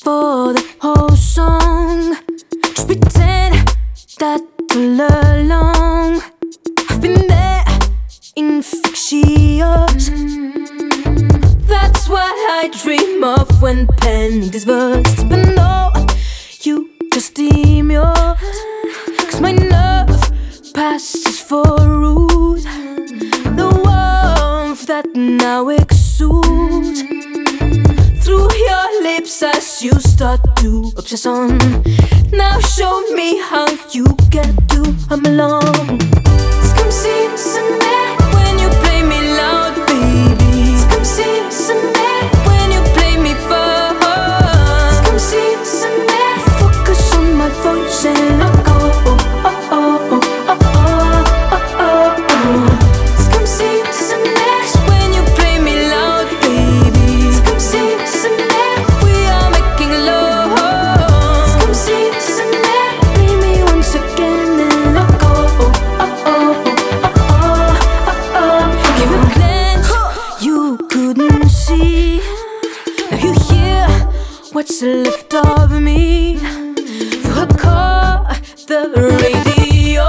for the whole song. Just pretend that all along I've been there, infectious. That's what I dream of when penning this verse. But no, you just deem yours, 'cause my nerve passes for rude. The warmth that now exudes through your lips as you start to obsess on. Now show me how you get to hum along. C'est comme si c'est mad when you play me loud, baby. C'est comme si c'est mad when you play me fast. C'est comme si c'est mad. Focus on my voice and let go. Oh, oh, oh, oh, oh, oh, oh, oh. C'est comme si c'est mad 'cause when you play me loud, baby. C'est comme si c'est mad. We are making love. C'est comme si c'est mad. Play me once again and let go. Oh, oh, oh, oh, oh, oh. Give a glance you couldn't see. Now you hear what's left of me. Through a car, the radio,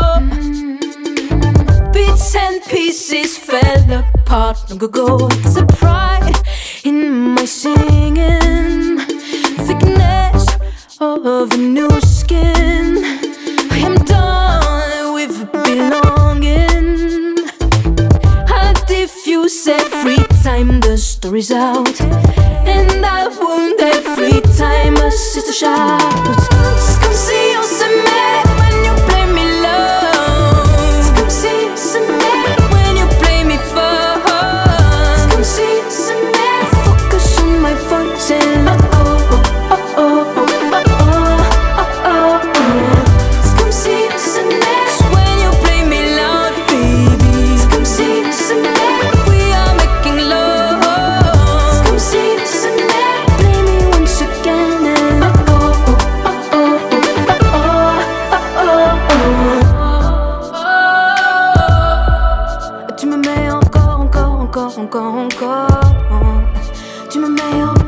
bits and pieces fell apart long ago. There's a pride in my singing, thickness of a new skin. I am done with belonging. I diffuse every time the story's out, and I wound every time a sister shouts. C'est comme si on se met when you play me low. C'est comme si c'est mad when you play me fast. C'est comme si c'est mad. Focus on my voice and let go. Oh, oh, oh, oh, oh, oh, oh, oh. C'est comme si c'est mad 'cause when you play me loud, baby. C'est comme si c'est mad. We are making love. C'est comme si c'est mad. Play me once again and let go. Oh, oh, oh, oh, oh, oh, oh, oh. Tu me mets encore. Tu me mets encore.